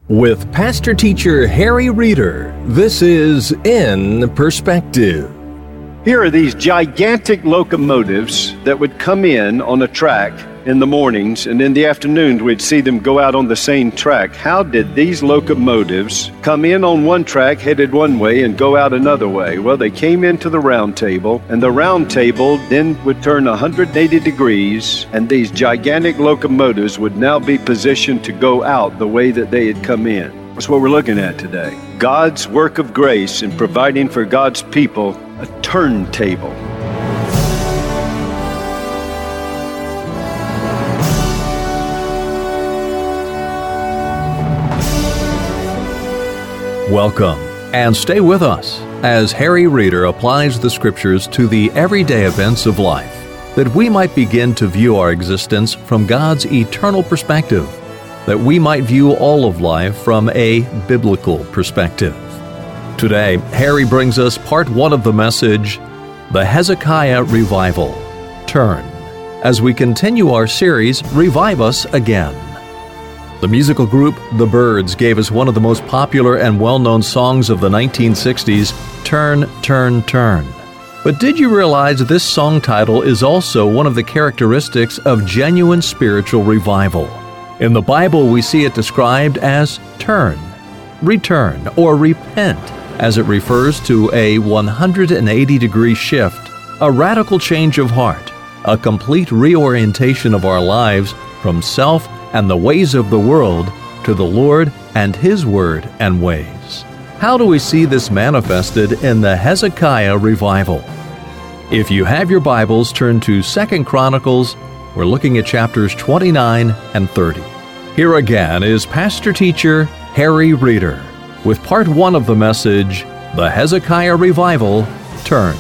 With Pastor Teacher Harry Reeder, this is In Perspective. Here are these gigantic locomotives that would come in on a track in the mornings, and in the afternoons we'd see them go out on the same track. How did these locomotives come in on one track, headed one way, and go out another way? Well, they came into the round table, and the round table then would turn 180 degrees, and these gigantic locomotives would now be positioned to go out the way that they had come in. That's what we're looking at today. God's work of grace in providing for God's people a turntable. Welcome, and stay with us as Harry Reeder applies the Scriptures to the everyday events of life, that we might begin to view our existence from God's eternal perspective, that we might view all of life from a biblical perspective. Today, Harry brings us part one of the message, The Hezekiah Revival, Turn, as we continue our series, Revive Us Again. The musical group The Byrds gave us one of the most popular and well-known songs of the 1960s, Turn, Turn, Turn. But did you realize this song title is also one of the characteristics of genuine spiritual revival? In the Bible, we see it described as turn, return, or repent, as it refers to a 180-degree shift, a radical change of heart, a complete reorientation of our lives from self and the ways of the world to the Lord and His Word and ways. How do we see this manifested in the Hezekiah revival? If you have your Bibles, turn to 2 Chronicles. We're looking at chapters 29 and 30. Here again is Pastor Teacher Harry Reeder with part one of the message, The Hezekiah Revival, Turn.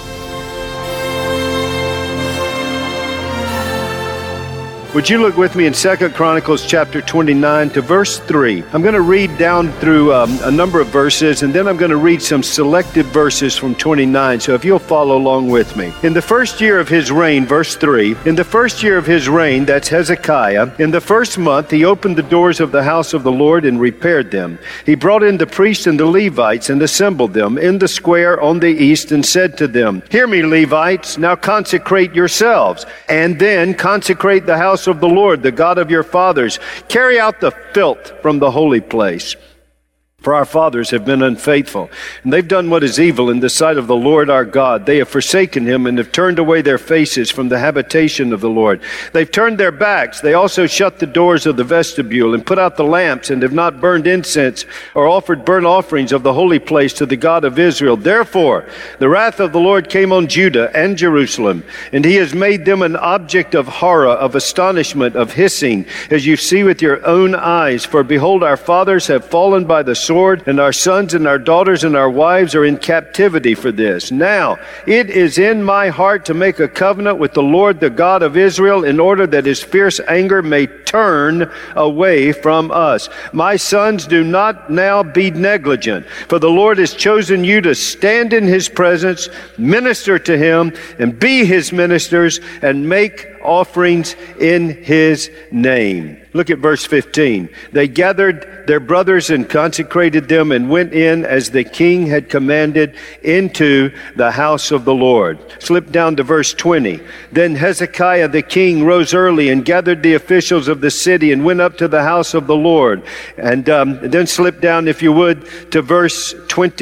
Would you look with me in 2 Chronicles chapter 29 to verse 3? I'm going to read down through a number of verses, and then I'm going to read some selected verses from 29, so if you'll follow along with me. In the first year of his reign, verse 3, in the first year of his reign, that's Hezekiah, in the first month he opened the doors of the house of the Lord and repaired them. He brought in the priests and the Levites and assembled them in the square on the east and said to them, Hear me, Levites, now consecrate yourselves, and then consecrate the house of the Lord, the God of your fathers. Carry out the filth from the holy place. For our fathers have been unfaithful, and they've done what is evil in the sight of the Lord our God. They have forsaken Him and have turned away their faces from the habitation of the Lord. They've turned their backs. They also shut the doors of the vestibule and put out the lamps and have not burned incense or offered burnt offerings of the holy place to the God of Israel. Therefore, the wrath of the Lord came on Judah and Jerusalem, and He has made them an object of horror, of astonishment, of hissing, as you see with your own eyes. For behold, our fathers have fallen by the sword, and our sons and our daughters and our wives are in captivity for this. Now, it is in my heart to make a covenant with the Lord, the God of Israel, in order that His fierce anger may turn away from us. My sons, do not now be negligent, for the Lord has chosen you to stand in His presence, minister to Him, and be His ministers, and make offerings in His name. Look at verse 15. They gathered their brothers and consecrated them and went in as the king had commanded into the house of the Lord. Slip down to verse 20. Then Hezekiah the king rose early and gathered the officials of the city and went up to the house of the Lord. And then slip down, if you would, to verse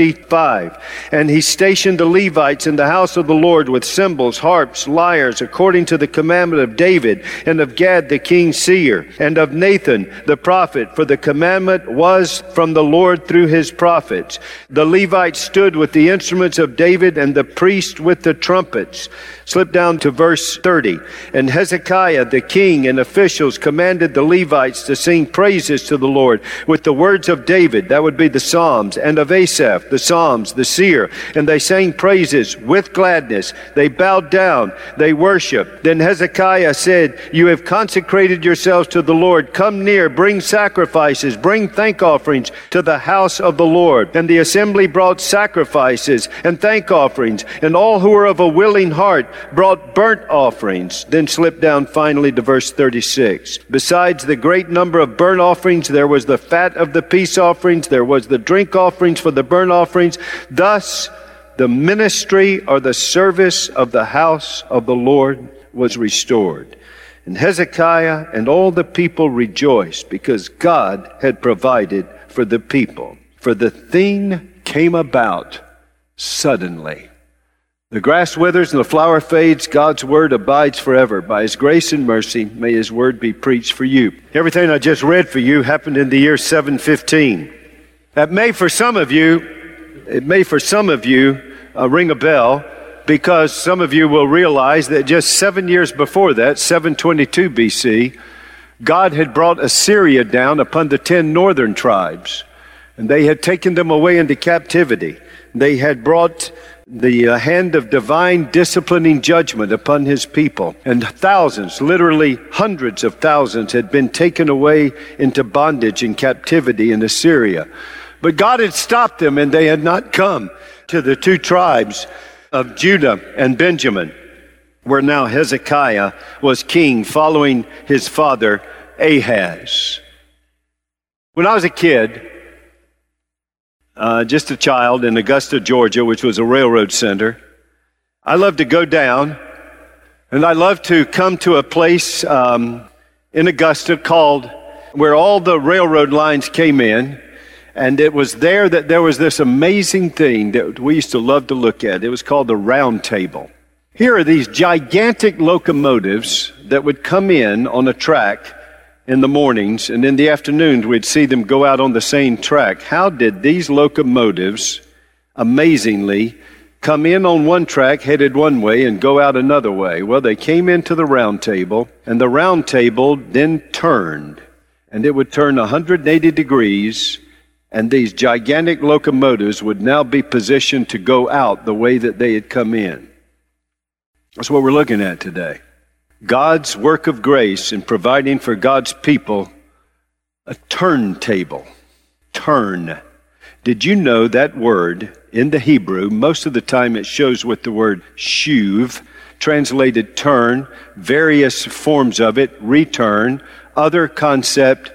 25. And he stationed the Levites in the house of the Lord with cymbals, harps, lyres, according to the commandment of David and of Gad the king's seer, and of Nathan the prophet, for the commandment was from the Lord through his prophets. The Levites stood with the instruments of David, and the priest with the trumpets. Slip down to verse 30. And Hezekiah the king and officials commanded the Levites to sing praises to the Lord with the words of David, that would be the Psalms, and of Asaph, the Psalms, the seer. And they sang praises with gladness. They bowed down, they worshiped. Then Hezekiah said, You have consecrated yourselves to the Lord. Come near, bring sacrifices, bring thank offerings to the house of the Lord. And the assembly brought sacrifices and thank offerings, and all who were of a willing heart brought burnt offerings. Then slip down finally to verse 36. Besides the great number of burnt offerings, there was the fat of the peace offerings, there was the drink offerings for the burnt offerings. Thus, the ministry or the service of the house of the Lord was restored. And Hezekiah and all the people rejoiced because God had provided for the people. For the thing came about suddenly. The grass withers and the flower fades. God's word abides forever. By His grace and mercy, may His word be preached for you. Everything I just read for you happened in the year 715. It may for some of you ring a bell, because some of you will realize that just 7 years before that, 722 BC, God had brought Assyria down upon the 10 northern tribes, and they had taken them away into captivity. They had brought the hand of divine disciplining judgment upon His people, and thousands, literally hundreds of thousands, had been taken away into bondage and captivity in Assyria. But God had stopped them, and they had not come to the 2 tribes of Judah and Benjamin, where now Hezekiah was king following his father Ahaz. When I was a kid, just a child in Augusta, Georgia, which was a railroad center, I loved to go down, and I loved to come to a place in Augusta called where all the railroad lines came in. And it was there that there was this amazing thing that we used to love to look at. It was called the Round Table. Here are these gigantic locomotives that would come in on a track in the mornings, and in the afternoons we'd see them go out on the same track. How did these locomotives, amazingly, come in on one track, headed one way, and go out another way? Well, they came into the Round Table, and the Round Table then turned, and it would turn 180 degrees, and these gigantic locomotives would now be positioned to go out the way that they had come in. That's what we're looking at today. God's work of grace in providing for God's people a turntable. Turn. Did you know that word in the Hebrew, most of the time it shows with the word shuv, translated turn, various forms of it, return, other concept,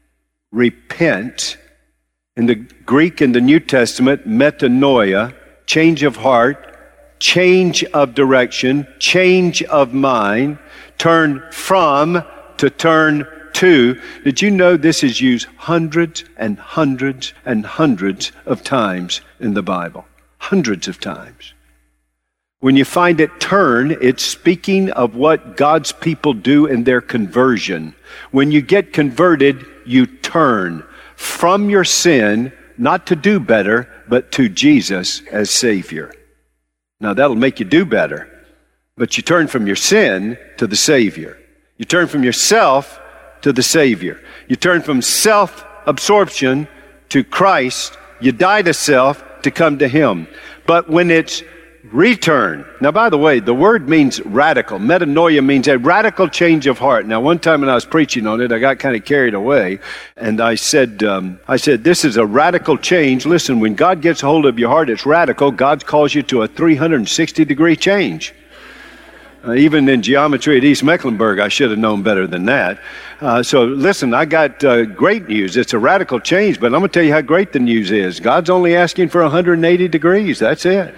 repent. In the Greek in the New Testament, metanoia, change of heart, change of direction, change of mind, turn from to turn to. Did you know this is used hundreds and hundreds and hundreds of times in the Bible? Hundreds of times. When you find it turn, it's speaking of what God's people do in their conversion. When you get converted, you turn from your sin, not to do better, but to Jesus as Savior. Now that'll make you do better, but you turn from your sin to the Savior. You turn from yourself to the Savior. You turn from self-absorption to Christ. You die to self to come to Him. But when it's return. Now, by the way, the word means radical. Metanoia means a radical change of heart. Now, one time when I was preaching on it, I got kind of carried away, and I said, this is a radical change. Listen, when God gets a hold of your heart, it's radical. God calls you to a 360-degree change. Even in geometry at East Mecklenburg, I should have known better than that. So listen, I got great news. It's a radical change, but I'm going to tell you how great the news is. God's only asking for 180 degrees. That's it.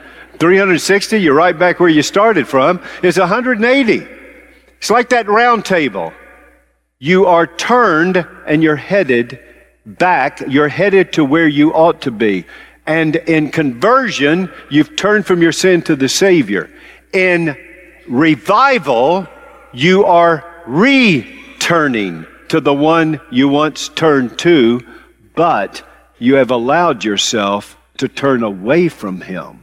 360, you're right back where you started from. It's 180. It's like that round table. You are turned and you're headed back. You're headed to where you ought to be. And in conversion, you've turned from your sin to the Savior. In revival, you are returning to the one you once turned to, but you have allowed yourself to turn away from Him.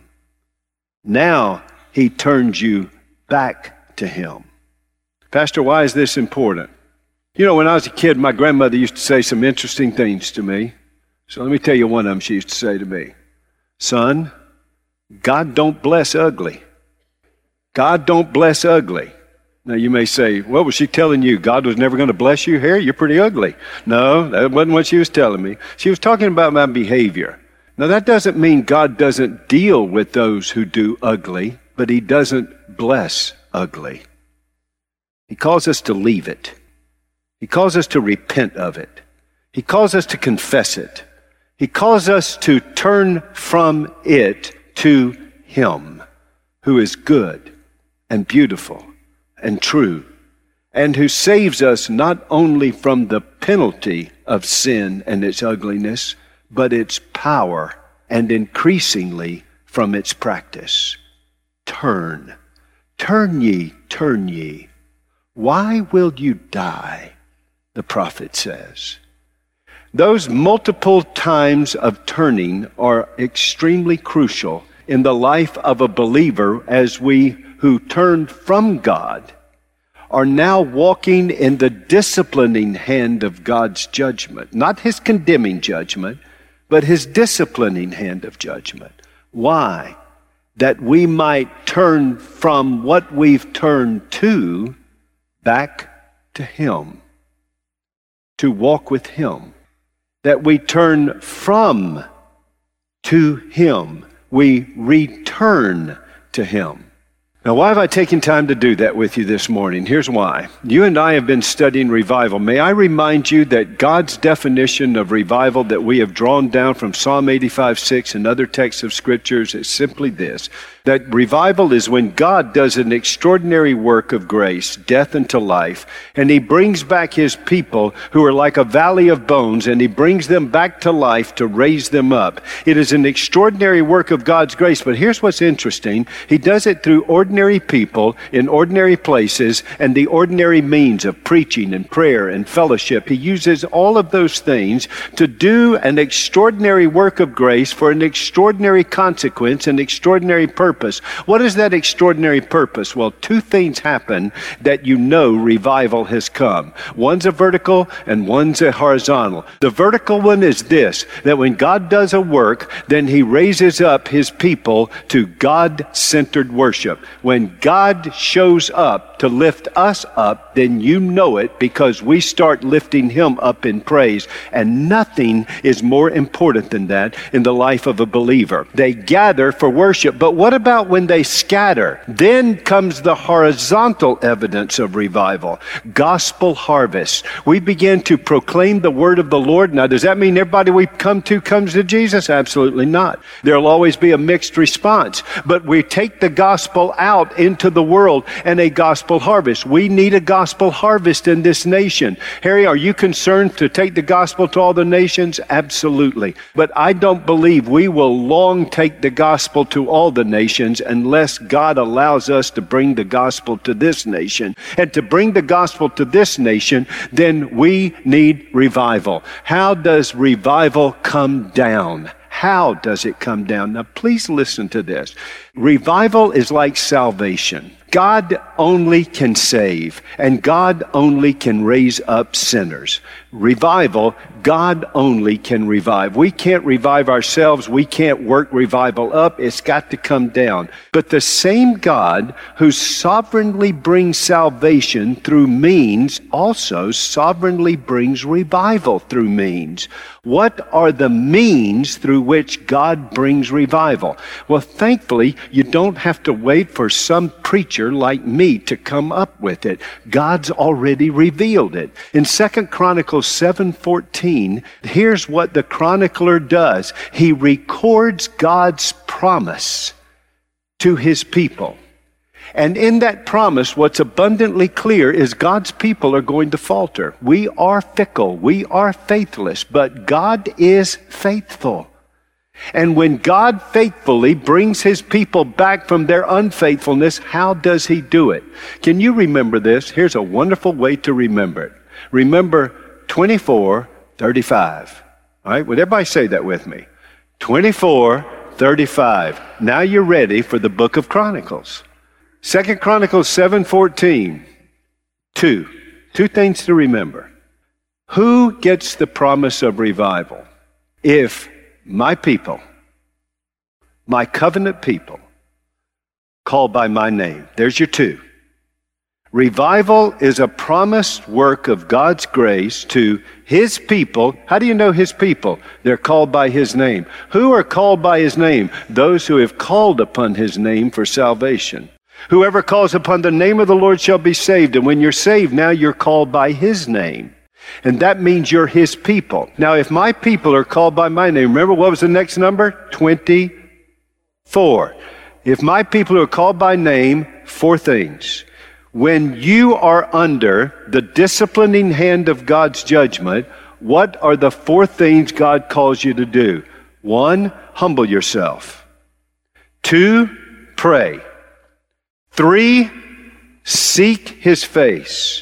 Now He turns you back to Him. Pastor, why is this important? You know, when I was a kid, my grandmother used to say some interesting things to me. So let me tell you one of them she used to say to me. Son, God don't bless ugly. God don't bless ugly. Now you may say, what was she telling you? God was never going to bless you? Harry, you're pretty ugly. No, that wasn't what she was telling me. She was talking about my behavior. Now that doesn't mean God doesn't deal with those who do ugly, but He doesn't bless ugly. He calls us to leave it. He calls us to repent of it. He calls us to confess it. He calls us to turn from it to Him, who is good and beautiful and true, and who saves us not only from the penalty of sin and its ugliness, but its power, and increasingly from its practice. Turn ye. Why will you die? The prophet says. Those multiple times of turning are extremely crucial in the life of a believer, as we who turned from God are now walking in the disciplining hand of God's judgment. Not His condemning judgment, but His disciplining hand of judgment. Why? That we might turn from what we've turned to back to Him, to walk with Him. That we turn from to Him, we return to Him. Now, why have I taken time to do that with you this morning? Here's why. You and I have been studying revival. May I remind you that God's definition of revival that we have drawn down from Psalm 85:6 and other texts of Scriptures is simply this, that revival is when God does an extraordinary work of grace, death into life, and He brings back His people who are like a valley of bones, and He brings them back to life to raise them up. It is an extraordinary work of God's grace, but here's what's interesting. He does it through ordinary people in ordinary places and the ordinary means of preaching and prayer and fellowship. He uses all of those things to do an extraordinary work of grace for an extraordinary consequence, an extraordinary purpose. What is that extraordinary purpose? Well, two things happen that you know revival has come. One's a vertical and one's a horizontal. The vertical one is this, that when God does a work, then He raises up His people to God-centered worship. When God shows up to lift us up, then you know it because we start lifting Him up in praise. And nothing is more important than that in the life of a believer. They gather for worship, but what about when they scatter? Then comes the horizontal evidence of revival. Gospel harvest. We begin to proclaim the word of the Lord. Now, does that mean everybody we come to comes to Jesus? Absolutely not. There'll always be a mixed response. But we take the gospel out into the world and a gospel harvest. We need a gospel harvest in this nation. Harry, are you concerned to take the gospel to all the nations? Absolutely. But I don't believe we will long take the gospel to all the nations unless God allows us to bring the gospel to this nation. And to bring the gospel to this nation, then we need revival. How does revival come down? How does it come down? Now, please listen to this. Revival is like salvation. God only can save, and God only can raise up sinners. Revival, God only can revive. We can't revive ourselves. We can't work revival up. It's got to come down. But the same God who sovereignly brings salvation through means also sovereignly brings revival through means. What are the means through which God brings revival? Well, thankfully, you don't have to wait for some preacher like me to come up with it. God's already revealed it. In 2 Chronicles 7:14, here's what the chronicler does. He records God's promise to His people. And in that promise, what's abundantly clear is God's people are going to falter. We are fickle. We are faithless, but God is faithful. And when God faithfully brings His people back from their unfaithfulness, how does He do it? Can you remember this? Here's a wonderful way to remember it. Remember 24:35. All right, would everybody say that with me? 24:35. Now you're ready for the book of Chronicles. 2 Chronicles 7:14. Two things to remember. Who gets the promise of revival? If my people, my covenant people, called by my name. There's your two. Revival is a promised work of God's grace to His people. How do you know His people? They're called by His name. Who are called by His name? Those who have called upon His name for salvation. Whoever calls upon the name of the Lord shall be saved. And when you're saved, now you're called by His name. And that means you're his people. Now, if my people are called by my name, remember what was the next number? 24. If my people are called by name, 4 things. When you are under the disciplining hand of God's judgment, what are the 4 things God calls you to do? 1, humble yourself. 2, pray. 3, seek his face.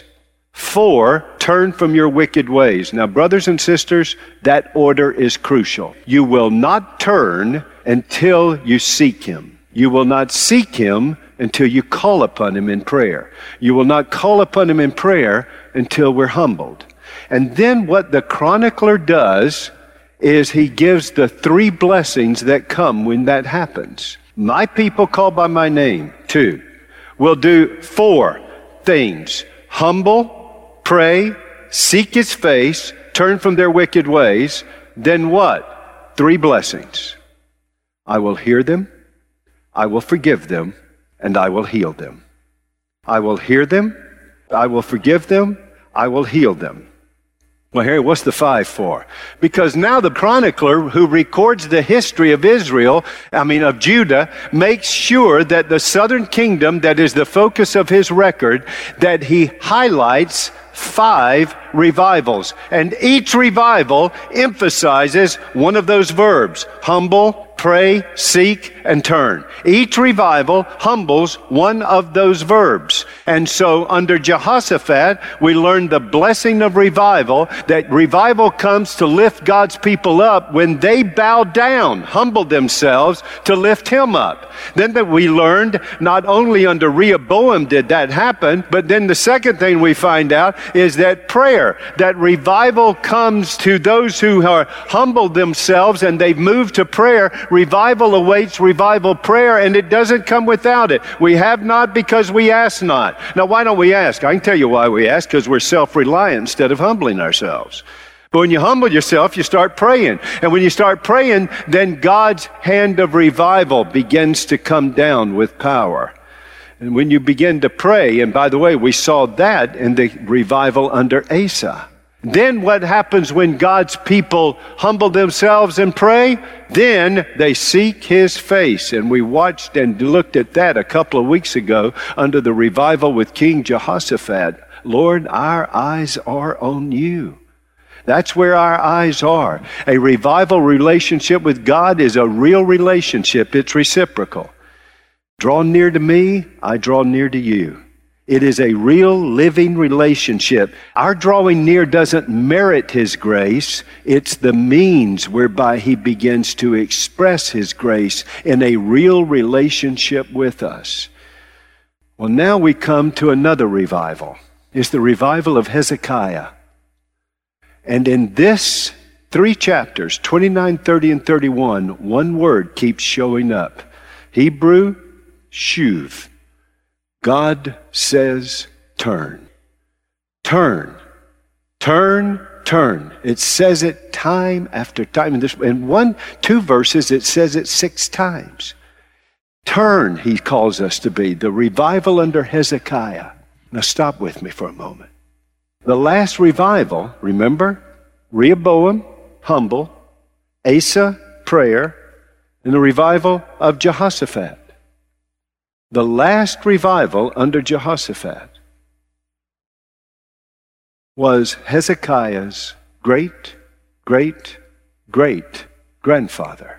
4, turn from your wicked ways. Now, brothers and sisters, that order is crucial. You will not turn until you seek him. You will not seek him until you call upon him in prayer. You will not call upon him in prayer until we're humbled. And then what the chronicler does is he gives the 3 blessings that come when that happens. My people called by my name, 2, will do 4 things. Humble, pray, seek his face, turn from their wicked ways. Then what? 3 blessings. I will hear them, I will forgive them, and I will heal them. I will hear them, I will forgive them, I will heal them. Well, Harry, what's the 5 for? Because now the chronicler who records the history of of Judah, makes sure that the southern kingdom, that is the focus of his record, that he highlights 5 revivals. And each revival emphasizes one of those verbs: humble, pray, seek, and turn. Each revival humbles one of those verbs. And so under Jehoshaphat, we learn the blessing of revival, that revival comes to lift God's people up when they bow down, humble themselves to lift him up. Then that we learned not only under Rehoboam did that happen, but then the second thing we find out is that prayer, that revival comes to those who are humbled themselves and they've moved to prayer. Revival awaits revival prayer, and it doesn't come without it. We have not because we ask not. Now, why don't we ask? I can tell you why we ask: because we're self-reliant instead of humbling ourselves. But when you humble yourself, you start praying. And when you start praying, then God's hand of revival begins to come down with power. And when you begin to pray, and by the way, we saw that in the revival under Asa. Then what happens when God's people humble themselves and pray? Then they seek his face. And we watched and looked at that a couple of weeks ago under the revival with King Jehoshaphat. Lord, our eyes are on you. That's where our eyes are. A revival relationship with God is a real relationship. It's reciprocal. Draw near to me, I draw near to you. It is a real living relationship. Our drawing near doesn't merit his grace. It's the means whereby he begins to express his grace in a real relationship with us. Well, now we come to another revival. It's the revival of Hezekiah. And in this 3 chapters, 29, 30, and 31, one word keeps showing up. Hebrew, shuv. God says, turn. Turn. Turn. Turn. It says it time after time. In 2 verses, it says it 6 times. Turn, he calls us to be. The revival under Hezekiah. Now stop with me for a moment. The last revival, remember? Rehoboam, humble. Asa, prayer. And the revival of Jehoshaphat. The last revival under Jehoshaphat was Hezekiah's great, great, great grandfather.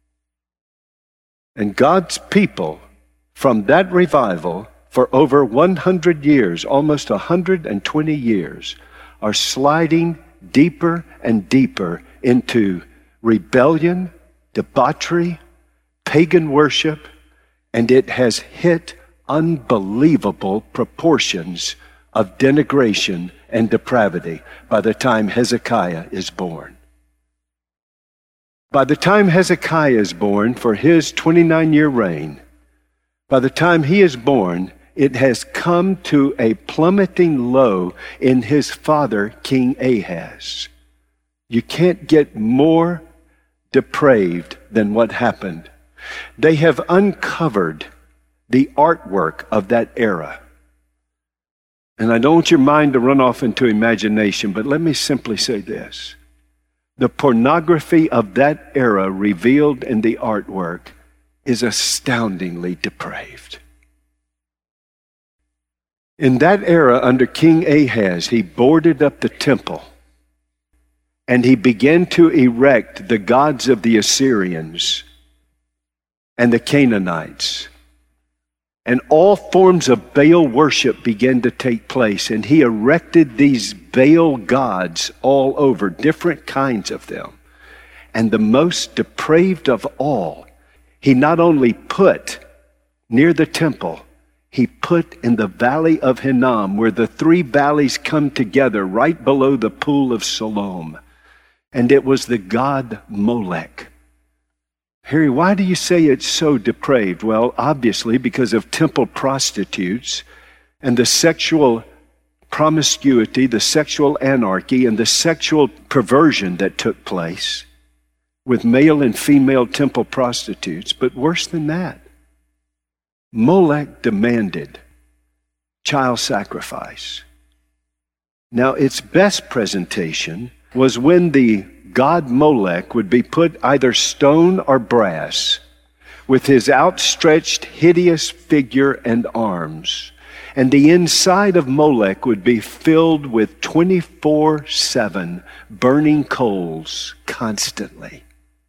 And God's people from that revival for over 100 years, almost 120 years, are sliding deeper and deeper into rebellion, debauchery, pagan worship, and it has hit unbelievable proportions of denigration and depravity by the time Hezekiah is born. By the time Hezekiah is born, for his 29-year reign, by the time he is born, it has come to a plummeting low in his father, King Ahaz. You can't get more depraved than what happened. They have uncovered the artwork of that era. And I don't want your mind to run off into imagination, but let me simply say this. The pornography of that era revealed in the artwork is astoundingly depraved. In that era, under King Ahaz, he boarded up the temple and he began to erect the gods of the Assyrians and the Canaanites. And all forms of Baal worship began to take place. And he erected these Baal gods all over, different kinds of them. And the most depraved of all, he not only put near the temple, he put in the valley of Hinnom, where the three valleys come together, right below the pool of Siloam. And it was the god Molech. Harry, why do you say it's so depraved? Well, obviously because of temple prostitutes and the sexual promiscuity, the sexual anarchy, and the sexual perversion that took place with male and female temple prostitutes. But worse than that, Molech demanded child sacrifice. Now, its best presentation was when the god Molech would be put either stone or brass with his outstretched, hideous figure and arms. And the inside of Molech would be filled with 24/7 burning coals constantly.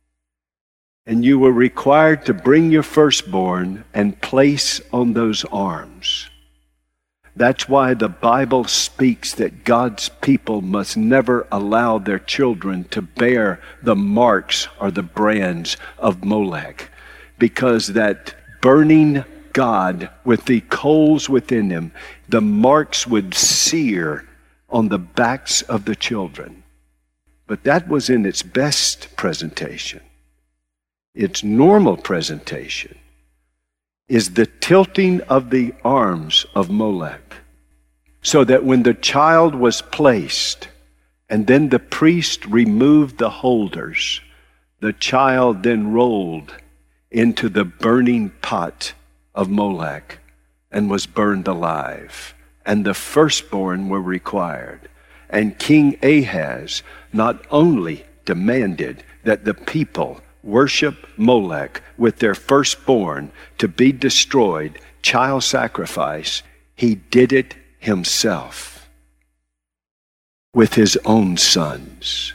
And you were required to bring your firstborn and place on those arms. That's why the Bible speaks that God's people must never allow their children to bear the marks or the brands of Molech, because that burning God with the coals within him, the marks would sear on the backs of the children. But that was in its best presentation. Its normal presentation is the tilting of the arms of Molech, so that when the child was placed and then the priest removed the holders, the child then rolled into the burning pot of Molech and was burned alive. And the firstborn were required. And King Ahaz not only demanded that the people worship Molech with their firstborn to be destroyed, child sacrifice, he did it himself with his own sons.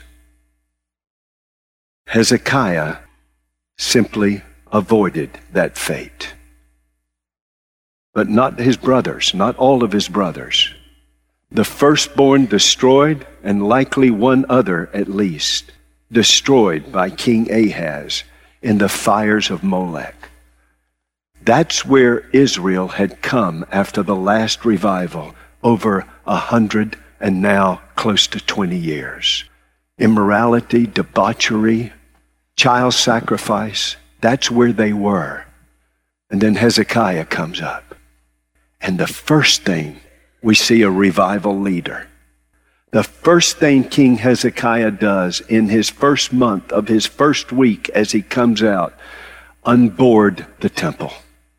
Hezekiah simply avoided that fate. But not his brothers, not all of his brothers. The firstborn destroyed, and likely one other at least, destroyed by King Ahaz in the fires of Molech. That's where Israel had come after the last revival, over 100 and now close to 20 years. Immorality, debauchery, child sacrifice, that's where they were. And then Hezekiah comes up. And the first thing, we see a revival leader. The first thing King Hezekiah does in his first month of his first week as he comes out, unboard the temple.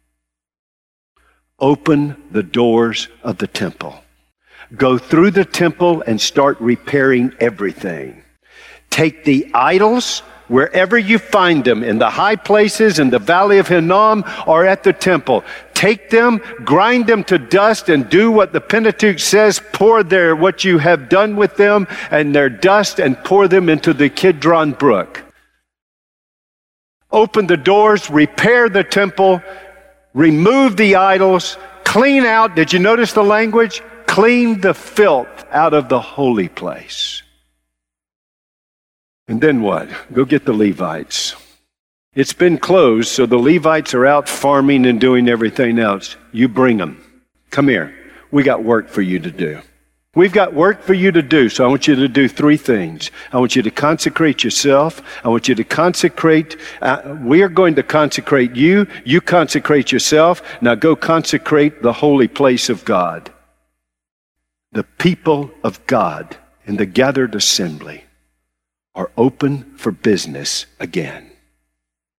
Open the doors of the temple. Go through the temple and start repairing everything. Take the idols, wherever you find them, in the high places, in the valley of Hinnom, or at the temple. Take them, grind them to dust, and do what the Pentateuch says, pour what you have done with them and their dust, and pour them into the Kidron Brook. Open the doors, repair the temple, remove the idols, clean out, did you notice the language? Clean the filth out of the holy place. And then what? Go get the Levites. It's been closed, so the Levites are out farming and doing everything else. You bring them. Come here. We got work for you to do. We've got work for you to do, so I want you to do three things. I want you to consecrate yourself. I want you to consecrate. We are going to consecrate you. You consecrate yourself. Now go consecrate the holy place of God. The people of God in the gathered assembly are open for business again.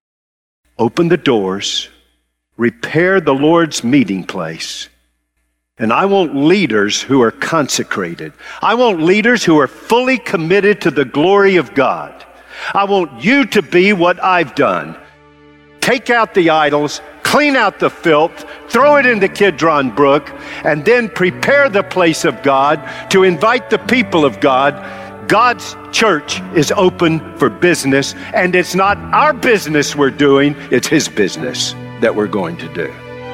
Open the doors, repair the Lord's meeting place, And I want leaders who are consecrated. I want leaders who are fully committed to the glory of God. I want you to be what I've done. Take out the idols, clean out the filth, throw it in the Kidron Brook, and then prepare the place of God to invite the people of God. God's church is open for business, and it's not our business we're doing, it's His business that we're going to do.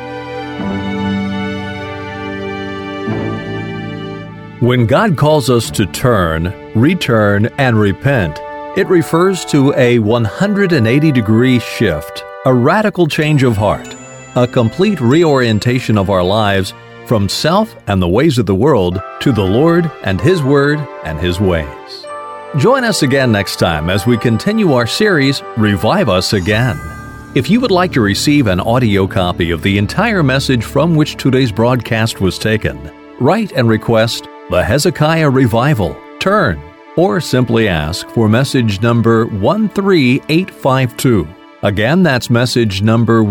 When God calls us to turn, return, and repent, it refers to a 180-degree shift, a radical change of heart, a complete reorientation of our lives from self and the ways of the world to the Lord and His Word and His ways. Join us again next time as we continue our series, Revive Us Again. If you would like to receive an audio copy of the entire message from which today's broadcast was taken, write and request the Hezekiah Revival, Turn, or simply ask for message number 13852. Again, that's message number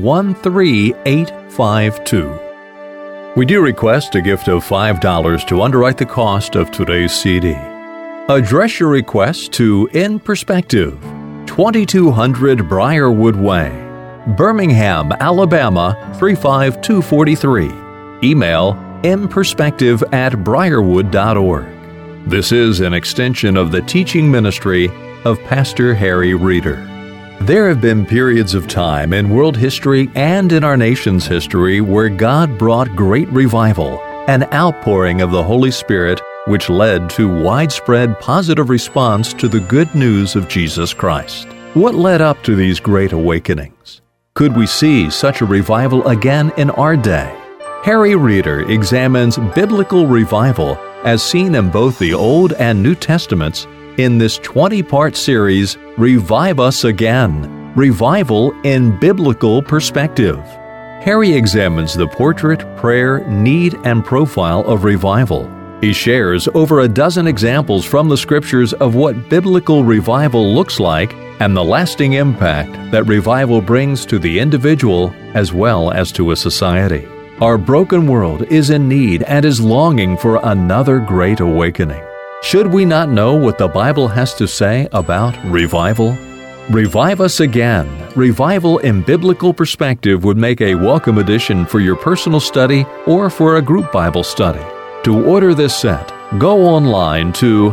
13852. We do request a gift of $5 to underwrite the cost of today's CD. Address your request to In Perspective, 2200 Briarwood Way, Birmingham, Alabama 35243. Email imperspective@briarwood.org. This is an extension of the teaching ministry of Pastor Harry Reeder. There have been periods of time in world history and in our nation's history where God brought great revival, an outpouring of the Holy Spirit, which led to widespread positive response to the good news of Jesus Christ. What led up to these great awakenings? Could we see such a revival again in our day? Harry Reeder examines biblical revival as seen in both the Old and New Testaments in this 20-part series, Revive Us Again, Revival in Biblical Perspective. Harry examines the portrait, prayer, need, and profile of revival. He shares over a dozen examples from the Scriptures of what biblical revival looks like and the lasting impact that revival brings to the individual as well as to a society. Our broken world is in need and is longing for another great awakening. Should we not know what the Bible has to say about revival? Revive Us Again, Revival in Biblical Perspective would make a welcome addition for your personal study or for a group Bible study. To order this set, go online to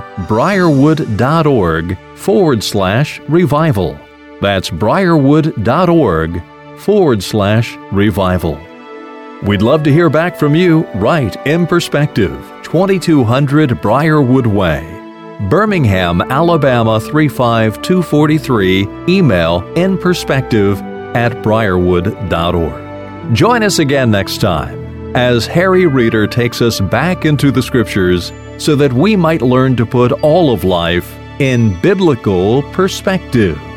briarwood.org/revival. That's briarwood.org/revival. We'd love to hear back from you. Write In Perspective, 2200 Briarwood Way, Birmingham, Alabama 35243. Email inperspective@briarwood.org. Join us again next time as Harry Reeder takes us back into the Scriptures so that we might learn to put all of life in biblical perspective.